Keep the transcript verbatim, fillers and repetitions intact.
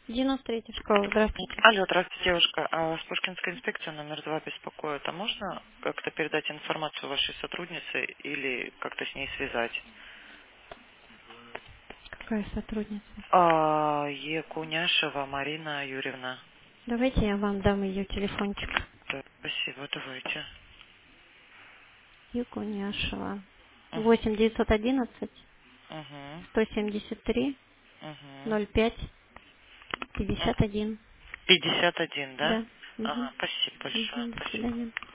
девяносто третья школа, здравствуйте. Алло, здравствуйте, девушка. А, с Пушкинской инспекции номер два беспокоит. А можно как-то передать информацию вашей сотруднице или как-то с ней связать? Какая сотрудница? А, Якуняшева Марина Юрьевна. Давайте я вам дам ее телефончик. Да, спасибо, давайте. Якуняшева. Угу, восемь девятьсот одиннадцать угу, сто семьдесят три угу. ноль пять пятьдесят один. пятьдесят один, да? Да. Угу. Ага, спасибо большое. Угу. До Спасибо. свидания.